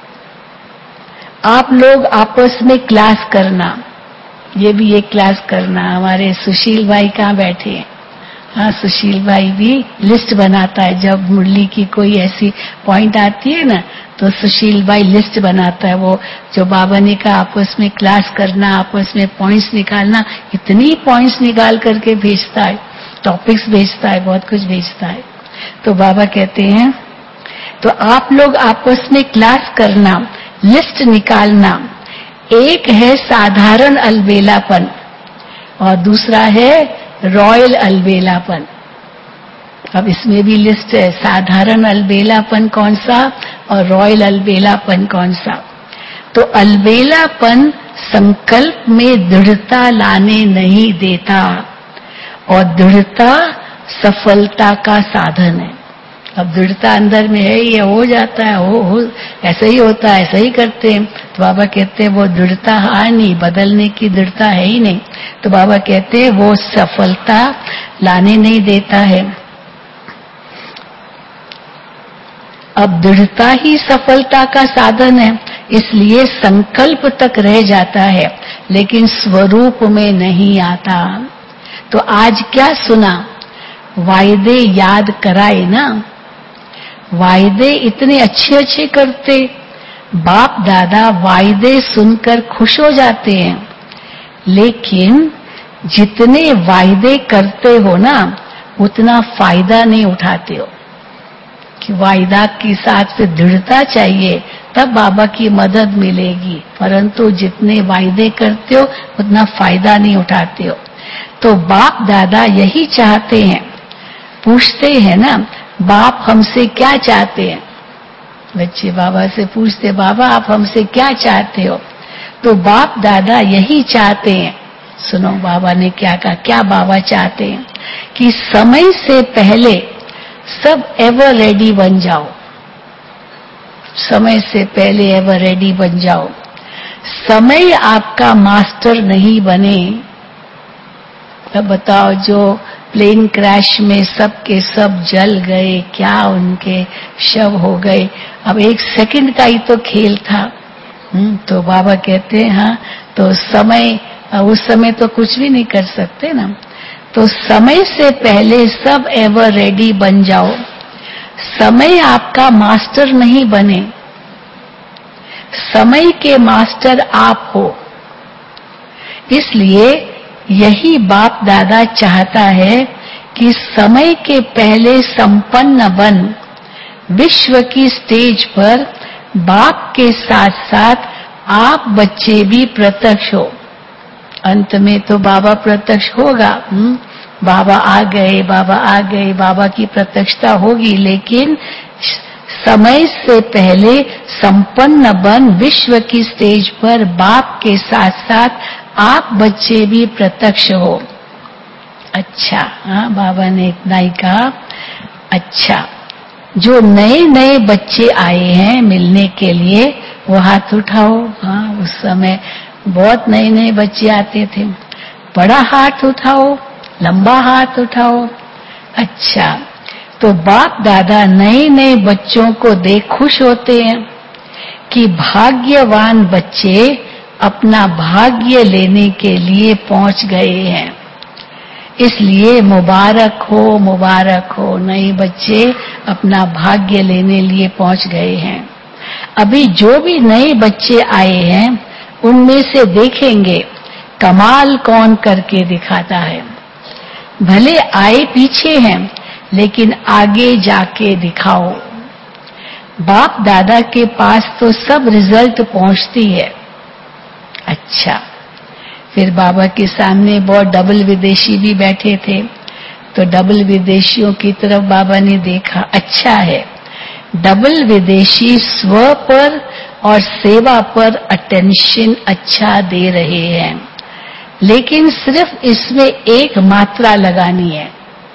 आप लोग आपस में क्लास करना, ये भी एक क्लास करना। हमारे सुशील भाई कहाँ बैठे हैं? हाँ, सुशील भाई भी लिस्ट बनाता है। जब मुरली की कोई ऐसी पॉइंट आती है ना, तो सुशील भाई लिस्ट बनाता है। वो जो बाबा ने कहा आपस में क्लास करना, आपस में पॉइंट्स निकालना, इतनी पॉइंट्स निकाल करके भेजता है, टॉपिक्स भेजता है, बहुत कुछ भेजता है। तो बाबा कहते हैं तो आप लोग आपस में क्लास करना, लिस्ट निकालना। एक है साधारण अलबेलापन और दूसरा है रॉयल अलबेलापन। अब इसमें भी लिस्ट है, साधारण अलबेलापन कौन सा और रॉयल अलबेलापन कौन सा। तो अलबेलापन संकल्प में दृढ़ता लाने नहीं देता और दृढ़ता सफलता का साधन है। अब दृढ़ता अंदर में है, ये हो जाता है, हो ऐसे ही होता है, ऐसे ही करते हैं। तो बाबा कहते हैं वो दृढ़ता है नहीं, बदलने की दृढ़ता है ही नहीं। तो बाबा कहते हैं वो सफलता लाने नहीं देता है। अब दृढ़ता ही सफलता का साधन है, इसलिए संकल्प तक रह जाता है लेकिन स्वरूप में नहीं आता। तो आज क्या सुना? वायदे याद कराए ना, वायदे इतने अच्छे अच्छे करते, बाप दादा वायदे सुनकर खुश हो जाते हैं। लेकिन जितने वायदे करते हो ना, उतना फायदा नहीं उठाते हो। कि वायदा के साथ फिर दृढ़ता चाहिए, तब बाबा की मदद मिलेगी। परंतु जितने वायदे करते हो उतना फायदा नहीं उठाते हो। तो बाप दादा यही चाहते हैं, पूछते हैं ना, बाप हमसे क्या चाहते हैं? बच्चे बाबा से पूछते, बाबा आप हमसे क्या चाहते हो? तो बाप दादा यही चाहते हैं। सुनो बाबा ने क्या कहा, क्या बाबा चाहते हैं कि समय से पहले सब एवर रेडी बन जाओ। समय से पहले एवर रेडी बन जाओ। समय आपका मास्टर नहीं बने। अब बताओ, जो प्लेन क्रैश में सब के सब जल गए, क्या उनके शव हो गए। अब एक सेकंड का ही तो खेल था। तो बाबा कहते हैं हाँ, तो समय उस समय तो कुछ भी नहीं कर सकते ना। तो समय से पहले सब एवर रेडी बन जाओ। समय आपका मास्टर नहीं बने, समय के मास्टर आप हो। इसलिए यही बाप दादा चाहता है कि समय के पहले संपन्न बन विश्व की स्टेज पर बाप के साथ साथ आप बच्चे भी प्रत्यक्ष हो। अंत में तो बाबा प्रत्यक्ष होगा। बाबा आ गए, बाबा आ गए, बाबा की प्रत्यक्षता होगी, लेकिन समय से पहले संपन्न बन विश्व की स्टेज पर बाप के साथ साथ आप बच्चे भी प्रत्यक्ष हो। अच्छा, हाँ, बाबा ने इतना ही कहा। अच्छा, जो नए नए बच्चे आए हैं मिलने के लिए वो हाथ उठाओ। हाँ, उस समय बहुत नए नए बच्चे आते थे। बड़ा हाथ उठाओ, लंबा हाथ उठाओ। अच्छा, तो बाप दादा नए नए बच्चों को देख खुश होते हैं कि भाग्यवान बच्चे अपना भाग्य लेने के लिए पहुंच गए हैं। इसलिए मुबारक हो, नए बच्चे अपना भाग्य लेने लिए पहुंच गए हैं। अभी जो भी नए बच्चे आए हैं उनमें से देखेंगे कमाल कौन करके दिखाता है। भले आए पीछे हैं लेकिन आगे जाके दिखाओ। बाप दादा के पास तो सब रिजल्ट पहुंचती है। अच्छा, फिर बाबा के सामने बहुत डबल विदेशी भी बैठे थे, तो डबल विदेशियों की तरफ बाबा ने देखा। अच्छा है, डबल विदेशी स्व पर और सेवा पर अटेंशन अच्छा दे रहे हैं, लेकिन सिर्फ इसमें एक मात्रा लगानी है।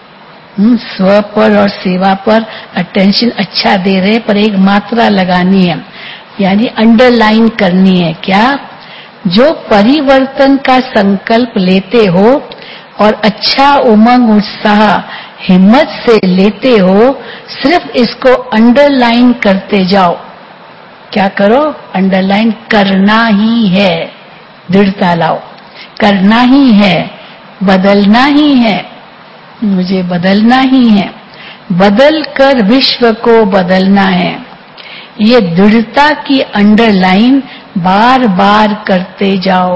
स्व पर और सेवा पर अटेंशन अच्छा दे रहे पर एक मात्रा लगानी है, यानी अंडरलाइन करनी है। क्या? जो परिवर्तन का संकल्प लेते हो और अच्छा उमंग उत्साह हिम्मत से लेते हो, सिर्फ इसको अंडरलाइन करते जाओ। क्या करो? अंडरलाइन करना ही है। दृढ़ता लाओ, करना ही है, बदलना ही है, मुझे बदलना ही है, बदल कर विश्व को बदलना है। ये दृढ़ता की अंडरलाइन बार बार करते जाओ।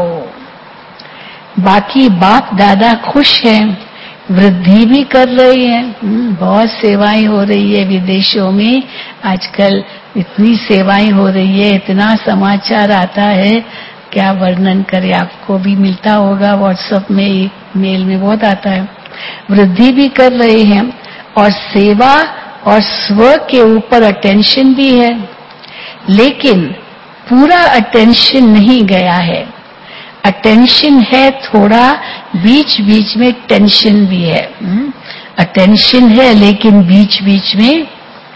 बाकी बाप दादा खुश हैं, वृद्धि भी कर रहे हैं। बहुत सेवाएं हो रही है विदेशों में आजकल, इतनी सेवाएं हो रही है, इतना समाचार आता है, क्या वर्णन करें। आपको भी मिलता होगा व्हाट्सएप में, मेल में बहुत आता है। वृद्धि भी कर रहे हैं और सेवा और स्व के ऊपर अटेंशन भी है, लेकिन पूरा अटेंशन नहीं गया है। अटेंशन है थोड़ा, बीच बीच में टेंशन भी है। अटेंशन है लेकिन बीच बीच में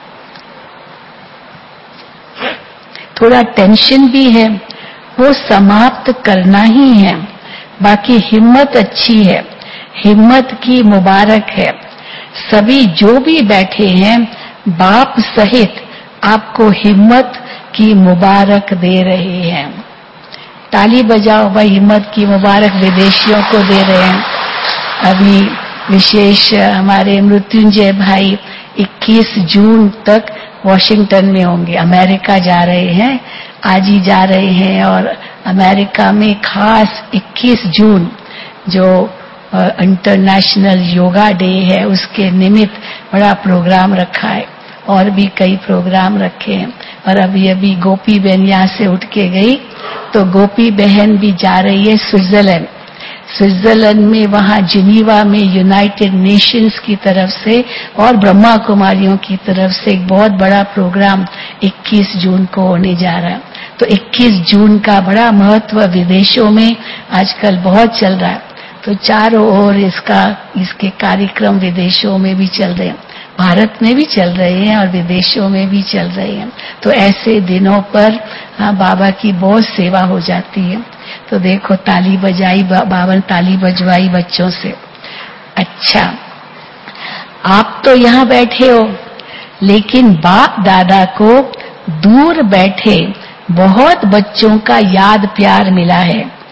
थोड़ा टेंशन भी है, वो समाप्त करना ही है। बाकी हिम्मत अच्छी है, हिम्मत की मुबारक है। सभी जो भी बैठे हैं बाप सहित आपको हिम्मत की मुबारक दे रहे हैं। ताली बजाओ भाई, हिम्मत की मुबारक विदेशियों को दे रहे हैं। अभी विशेष हमारे मृत्युंजय भाई 21 जून तक वॉशिंगटन में होंगे, अमेरिका जा रहे हैं, आज ही जा रहे हैं। और अमेरिका में खास 21 जून जो इंटरनेशनल योगा डे है, उसके निमित्त बड़ा प्रोग्राम रखा है, और भी कई प्रोग्राम रखे हैं। और अभी अभी गोपी बहन यहाँ से उठ के गई, तो गोपी बहन भी जा रही है स्विट्जरलैंड। स्विट्जरलैंड में वहाँ जिनीवा में यूनाइटेड नेशंस की तरफ से और ब्रह्मा कुमारियों की तरफ से एक बहुत बड़ा प्रोग्राम 21 जून को होने जा रहा है। तो 21 जून का बड़ा महत्व विदेशों में आजकल बहुत चल रहा है। तो चारों ओर इसके कार्यक्रम विदेशों में भी चल रहे हैं, भारत में भी चल रहे हैं और विदेशों में भी चल रहे हैं। तो ऐसे दिनों पर बाबा की बहुत सेवा हो जाती है। तो देखो ताली बजाई, बाबा ने ताली बजवाई बच्चों से। अच्छा, आप तो यहाँ बैठे हो, लेकिन बाप दादा को दूर बैठे बहुत बच्चों का याद प्यार मिला है,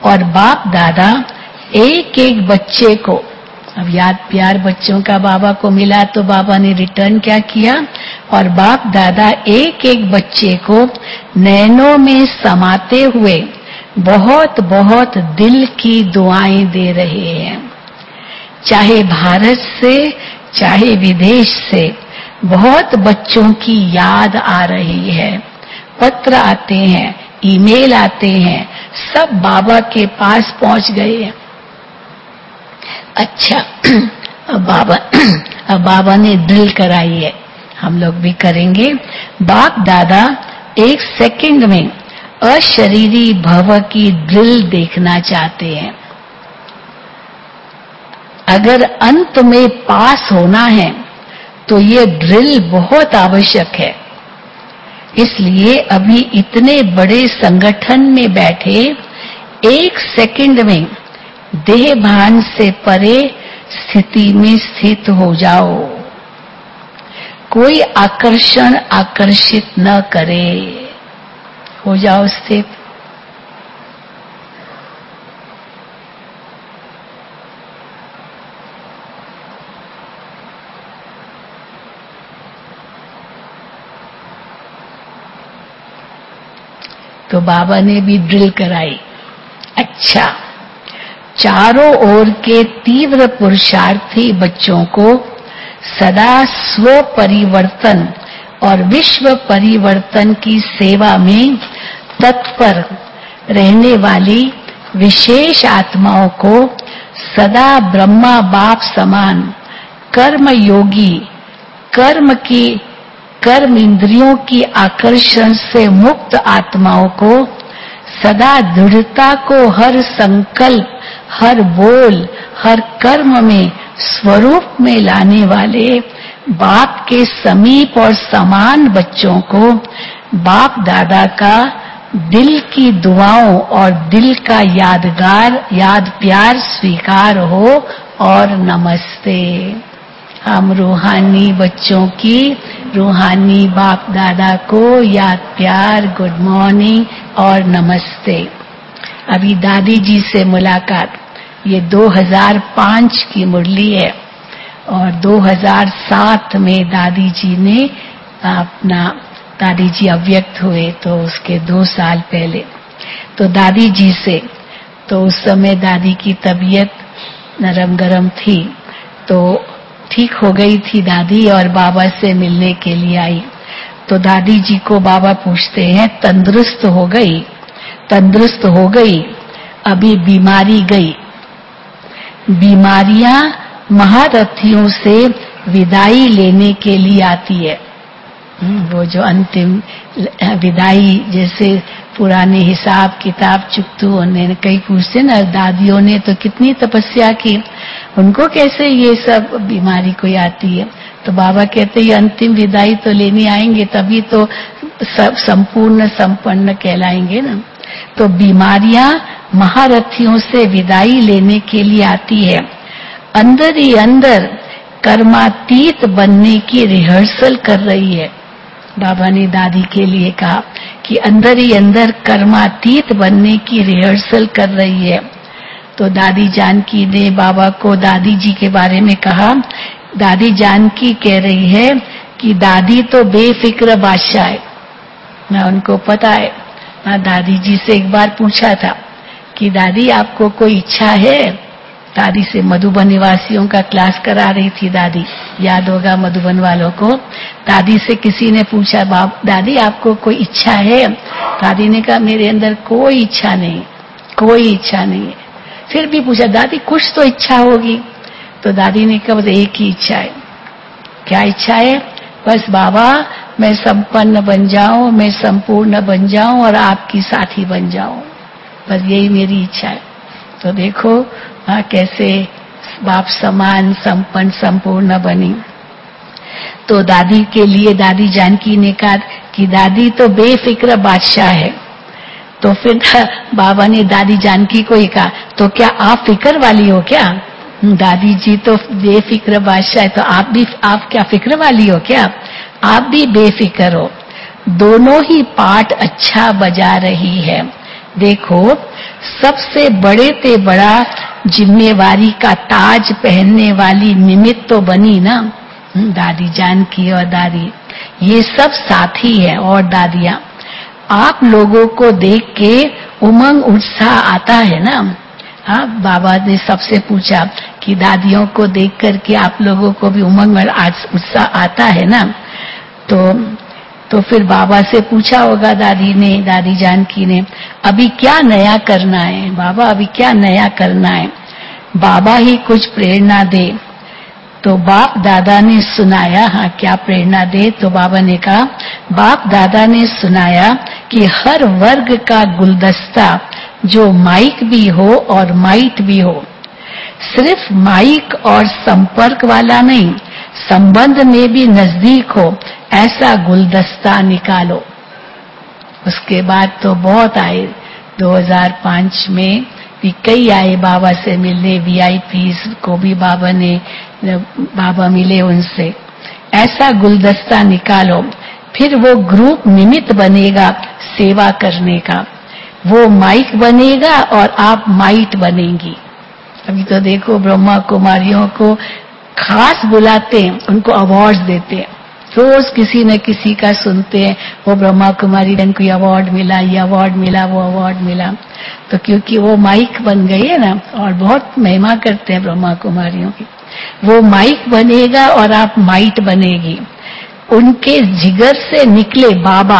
और बाप दादा एक एक बच्चे को, अब याद प्यार बच्चों का बाबा को मिला तो बाबा ने रिटर्न क्या किया, और बाप दादा एक एक बच्चे को नैनों में समाते हुए बहुत बहुत दिल की दुआएं दे रहे हैं। चाहे भारत से चाहे विदेश से बहुत बच्चों की याद आ रही है, पत्र आते हैं, ईमेल आते हैं, सब बाबा के पास पहुंच गए हैं। अच्छा, अब बाबा ने ड्रिल कराई है, हम लोग भी करेंगे। बाप दादा एक सेकंड में अशरीरी भव की ड्रिल देखना चाहते हैं। अगर अंत में पास होना है तो ये ड्रिल बहुत आवश्यक है। इसलिए अभी इतने बड़े संगठन में बैठे एक सेकंड में देह भान से परे स्थिति में स्थित हो जाओ। कोई आकर्षण आकर्षित न करे, हो जाओ स्थित। तो बाबा ने भी ड्रिल कराई। अच्छा, चारों ओर के तीव्र पुरुषार्थी बच्चों को सदा स्व परिवर्तन और विश्व परिवर्तन की सेवा में तत्पर रहने वाली विशेष आत्माओं को सदा ब्रह्मा बाप समान कर्म योगी, कर्म इंद्रियों की आकर्षण से मुक्त आत्माओं को सदा दृढ़ता को हर संकल्प, हर बोल, हर कर्म में स्वरूप में लाने वाले बाप के समीप और समान बच्चों को बाप दादा का दिल की दुआओं और दिल का याद प्यार स्वीकार हो और नमस्ते। हम रूहानी बच्चों की रूहानी बाप दादा को याद प्यार, गुड मॉर्निंग और नमस्ते। अभी दादी जी से मुलाकात, ये 2005 की मुरली है और 2007 में दादी जी ने दादी जी अव्यक्त हुए तो उसके 2 साल पहले तो दादी जी से, तो उस समय दादी की तबीयत नरम गरम थी, तो ठीक हो गई थी दादी और बाबा से मिलने के लिए आई। तो दादी जी को बाबा पूछते हैं, तंदुरुस्त हो गई? तंदुरुस्त हो गई, अभी बीमारी गई। बीमारियां महारथियों से विदाई लेने के लिए आती है। वो जो अंतिम विदाई, जैसे पुराने हिसाब किताब चुकतू ने कई पूछते ना, दादियों ने तो कितनी तपस्या की, उनको कैसे ये सब बीमारी कोई आती है? तो बाबा कहते ये अंतिम विदाई तो लेने आएंगे, तभी तो सब संपूर्ण संपन्न कहलाएंगे ना। तो बीमारियां महारथियों से विदाई लेने के लिए आती है। अंदर ही अंदर कर्मातीत बनने की रिहर्सल कर रही है। बाबा ने दादी के लिए कहा कि अंदर ही अंदर कर्मातीत बनने की रिहर्सल कर रही है। तो दादी जानकी ने बाबा को दादी जी के बारे में कहा। दादी जानकी कह रही है कि दादी तो बेफिक्र बादशाह है ना, उनको पता है ना। दादी जी से एक बार पूछा था कि दादी आपको कोई इच्छा है? दादी से मधुबन निवासियों का क्लास करा रही थी दादी, याद होगा मधुबन वालों को। दादी से किसी ने पूछा, दादी आपको कोई इच्छा है? दादी ने कहा मेरे अंदर कोई इच्छा नहीं, कोई इच्छा नहीं है। फिर भी पूछा, दादी कुछ तो इच्छा होगी? तो दादी ने कहा बस एक ही इच्छा है। क्या इच्छा है? बस बाबा मैं संपन्न बन जाऊं, मैं संपूर्ण बन जाऊं और आपकी साथी बन जाऊं, बस यही मेरी इच्छा है। तो देखो कैसे बाप समान संपन्न संपूर्ण बनी। तो दादी के लिए दादी जानकी ने कहा कि दादी तो बेफिक्र बादशाह है। तो फिर बाबा ने दादी जानकी को ही कहा, तो क्या आप फिक्र वाली हो क्या? दादी जी तो बेफिक्र बादशाह है, तो आप क्या फिक्र वाली हो क्या? आप भी बेफिक्र हो। दोनों ही पार्ट अच्छा बजा रही है, देखो सबसे बड़े ते बड़ा जिम्मेवारी का ताज पहनने वाली निमित्त तो बनी ना दादी जानकी और दादी, ये सब साथी है और दादियां। आप लोगों को देख के उमंग उत्साह आता है ना। हाँ, बाबा ने सबसे पूछा कि दादियों को देख करके आप लोगों को भी उमंग और उत्साह आता है ना। तो फिर बाबा से पूछा होगा दादी जानकी ने, अभी क्या नया करना है बाबा, अभी क्या नया करना है, बाबा ही कुछ प्रेरणा दे। तो बाप दादा ने सुनाया, हाँ क्या प्रेरणा दे, तो बाबा ने कहा बाप दादा ने सुनाया कि हर वर्ग का गुलदस्ता जो माइक भी हो और माइट भी हो, सिर्फ माइक और संपर्क वाला नहीं, संबंध में भी नजदीक हो, ऐसा गुलदस्ता निकालो। उसके बाद तो बहुत आए, 2005 में भी कई आए बाबा से मिलने, वीआईपीस को भी बाबा मिले उनसे। ऐसा गुलदस्ता निकालो, फिर वो ग्रुप निमित्त बनेगा सेवा करने का, वो माइक बनेगा और आप माइट बनेंगी। अभी तो देखो ब्रह्मा कुमारियों को खास बुलाते हैं, उनको अवार्ड्स देते हैं, रोज किसी न किसी का सुनते हैं, वो ब्रह्मा कुमारी बहन को अवार्ड मिला, ये अवार्ड मिला, वो अवार्ड मिला। तो क्योंकि वो माइक बन गई है ना, और बहुत महिमा करते हैं ब्रह्मा कुमारियों की। वो माइक बनेगा और आप माइट बनेगी। उनके जिगर से निकले बाबा,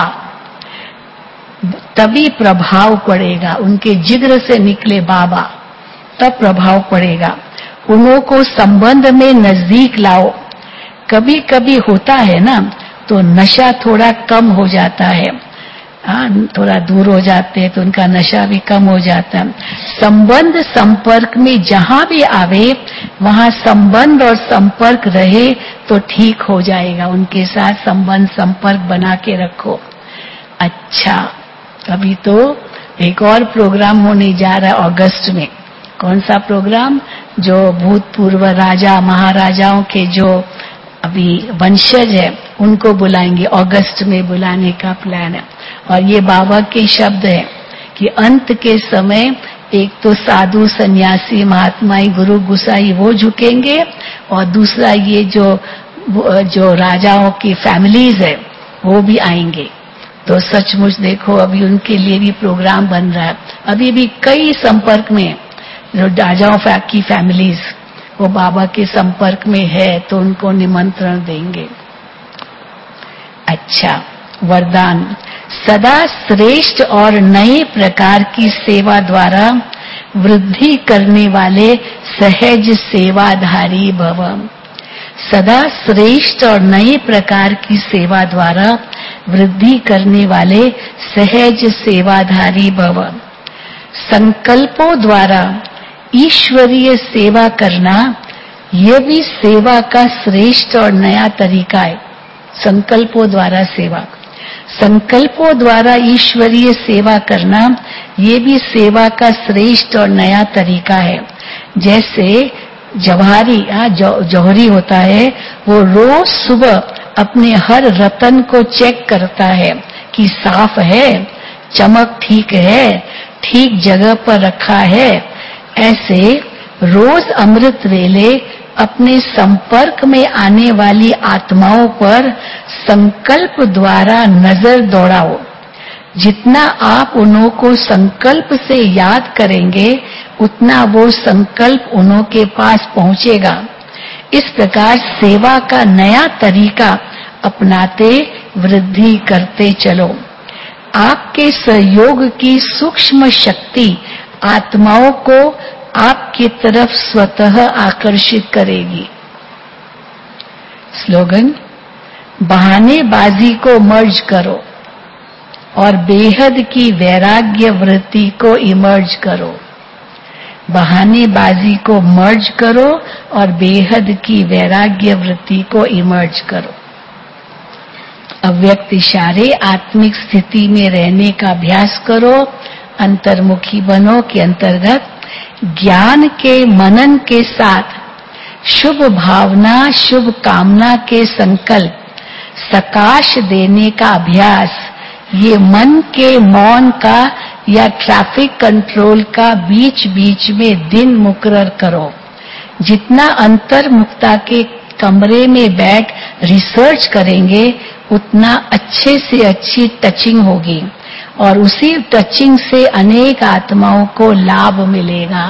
तभी प्रभाव पड़ेगा। उनके जिगर से निकले बाबा, तब प्रभाव पड़ेगा। उन्हों को संबंध में नजदीक लाओ। कभी कभी होता है ना, तो नशा थोड़ा कम हो जाता है, थोड़ा दूर हो जाते हैं तो उनका नशा भी कम हो जाता है। संबंध संपर्क में जहां भी आवे, वहां संबंध और संपर्क रहे तो ठीक हो जाएगा। उनके साथ संबंध संपर्क बना के रखो। अच्छा, अभी तो एक और प्रोग्राम होने जा रहा है अगस्त में। कौन सा प्रोग्राम? जो भूतपूर्व राजा महाराजाओं के जो अभी वंशज है, उनको बुलाएंगे, अगस्त में बुलाने का प्लान है। और ये बाबा के शब्द है कि अंत के समय एक तो साधु सन्यासी महात्मा गुरु गुसाई वो झुकेंगे, और दूसरा ये जो राजाओं की फैमिलीज है वो भी आएंगे। तो सचमुच देखो अभी उनके लिए भी प्रोग्राम बन रहा है। अभी भी कई संपर्क में जो राजाओं की फैमिलीज वो बाबा के संपर्क में है, तो उनको निमंत्रण देंगे। अच्छा, वरदान, सदा श्रेष्ठ और नए प्रकार की सेवा द्वारा वृद्धि करने वाले सहज सेवाधारी भव। सदा श्रेष्ठ और नए प्रकार की सेवा द्वारा वृद्धि करने वाले सहज सेवाधारी भव। संकल्पों द्वारा ईश्वरीय सेवा करना, यह भी सेवा का श्रेष्ठ और नया तरीका है। संकल्पों द्वारा सेवा, संकल्पों द्वारा ईश्वरीय सेवा करना, ये भी सेवा का श्रेष्ठ और नया तरीका है। जैसे जौहरी होता है, वो रोज सुबह अपने हर रतन को चेक करता है कि साफ है, चमक ठीक है, ठीक जगह पर रखा है। ऐसे रोज अमृत वेले अपने संपर्क में आने वाली आत्माओं पर संकल्प द्वारा नजर दौड़ाओ। जितना आप उन्हों को संकल्प से याद करेंगे, उतना वो संकल्प उन्हों के पास पहुंचेगा। इस प्रकार सेवा का नया तरीका अपनाते वृद्धि करते चलो। आपके सहयोग की सूक्ष्म शक्ति आत्माओं को आपकी तरफ स्वतः आकर्षित करेगी। स्लोगन, बहानेबाजी को मर्ज करो और बेहद की वैराग्य वृत्ति को इमर्ज करो। बहानेबाजी को मर्ज करो और बेहद की वैराग्य वृत्ति को इमर्ज करो। अव्यक्त इशारे आत्मिक स्थिति में रहने का अभ्यास करो। अंतर्मुखी बनो के अंतर्गत ज्ञान के मनन के साथ शुभ भावना शुभ कामना के संकल्प सकाश देने का अभ्यास, ये मन के मौन का या ट्रैफिक कंट्रोल का बीच बीच में दिन मुकर्रर करो। जितना अंतर्मुखता के कमरे में बैठ रिसर्च करेंगे उतना अच्छे से अच्छी टचिंग होगी और उसी टचिंग से अनेक आत्माओं को लाभ मिलेगा।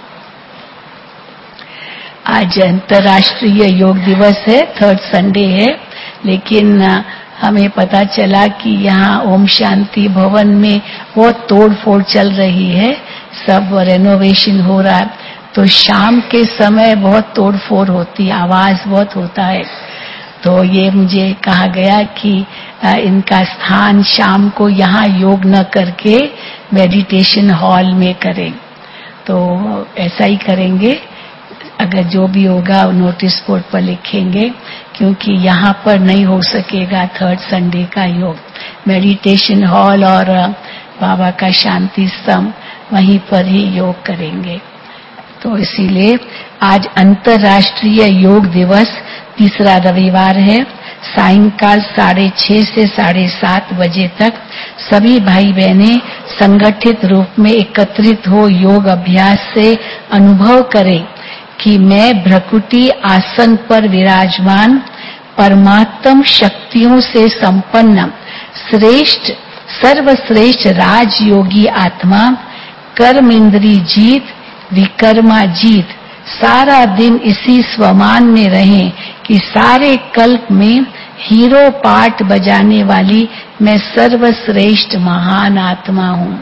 आज अंतर्राष्ट्रीय योग दिवस है, 3rd संडे है, लेकिन हमें पता चला कि यहाँ ओम शांति भवन में बहुत तोड़-फोड़ चल रही है, सब रेनोवेशन हो रहा है, तो शाम के समय बहुत तोड़-फोड़ होती, आवाज बहुत होता है। तो ये मुझे कहा गया कि इनका स्थान शाम को यहाँ योग न करके मेडिटेशन हॉल में करें। तो ऐसा ही करेंगे, अगर जो भी होगा नोटिस बोर्ड पर लिखेंगे, क्योंकि यहाँ पर नहीं हो सकेगा 3rd संडे का योग। मेडिटेशन हॉल और बाबा का शांति स्तंभ वहीं पर ही योग करेंगे। तो इसीलिए आज अंतर्राष्ट्रीय योग दिवस, तीसरा रविवार है। सायंकाल 6:30 से 7:30 बजे तक सभी भाई बहनें संगठित रूप में एकत्रित हो योग अभ्यास से अनुभव करें कि मैं भ्रकुटी आसन पर विराजमान परमात्म शक्तियों से संपन्न श्रेष्ठ सर्वश्रेष्ठ राजयोगी आत्मा, कर्म इंद्री जीत विकर्मा जीत, सारा दिन इसी स्वमान में रहें कि सारे कल्प में हीरो पार्ट बजाने वाली मैं सर्वश्रेष्ठ महान आत्मा हूँ।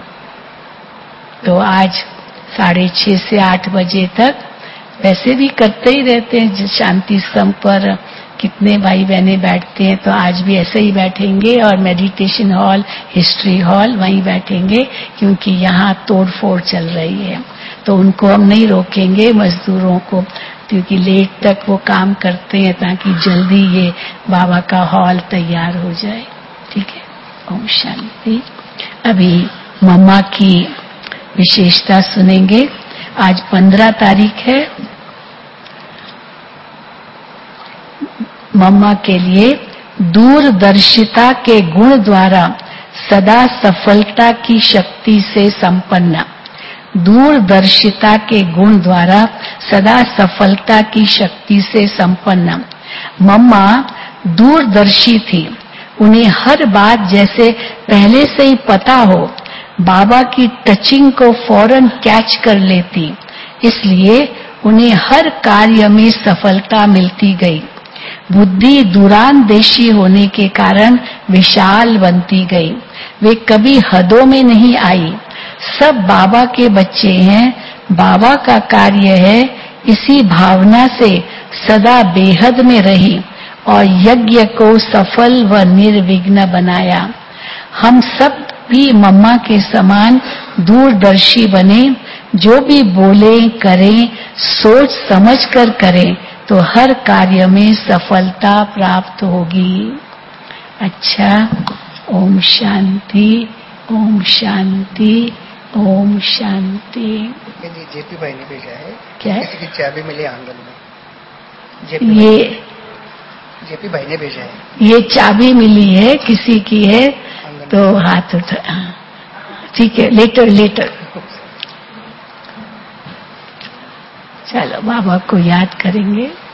तो आज 6:30 से 8 बजे तक वैसे भी करते ही रहते हैं, शांति स्तंभ पर कितने भाई बहनें बैठते हैं, तो आज भी ऐसे ही बैठेंगे और मेडिटेशन हॉल, हिस्ट्री हॉल वहीं बैठेंगे, क्योंकि यहाँ तोड़-फोड़ चल रही है। तो उनको हम नहीं रोकेंगे, मजदूरों को, क्योंकि लेट तक वो काम करते हैं ताकि जल्दी ये बाबा का हॉल तैयार हो जाए। ठीक है, ओम शांति। अभी मम्मा की विशेषता सुनेंगे। आज 15 तारीख है। मम्मा के लिए दूरदर्शिता के गुण द्वारा सदा सफलता की शक्ति से संपन्न, दूरदर्शिता के गुण द्वारा सदा सफलता की शक्ति से संपन्न मम्मा दूरदर्शी थी। उन्हें हर बात जैसे पहले से ही पता हो, बाबा की टचिंग को फौरन कैच कर लेती, इसलिए उन्हें हर कार्य में सफलता मिलती गई। बुद्धि दूरांदेशी होने के कारण विशाल बनती गई। वे कभी हदों में नहीं आई। सब बाबा के बच्चे हैं, बाबा का कार्य है, इसी भावना से सदा बेहद में रही और यज्ञ को सफल व निर्विघ्न बनाया। हम सब भी मम्मा के समान दूरदर्शी बने, जो भी बोले करें सोच समझ कर करें तो हर कार्य में सफलता प्राप्त होगी। अच्छा, ओम शांति, ओम शांति, ओम शांति। जी जेपी भाई ने भेजा है। क्या है? किसी की चाबी मिली आंगन में। ये जेपी भाई ने भेजा है। ये चाबी मिली है, किसी की है तो हाथ उठा। ठीक है, लेटर लेटर। चलो बाबा को याद करेंगे।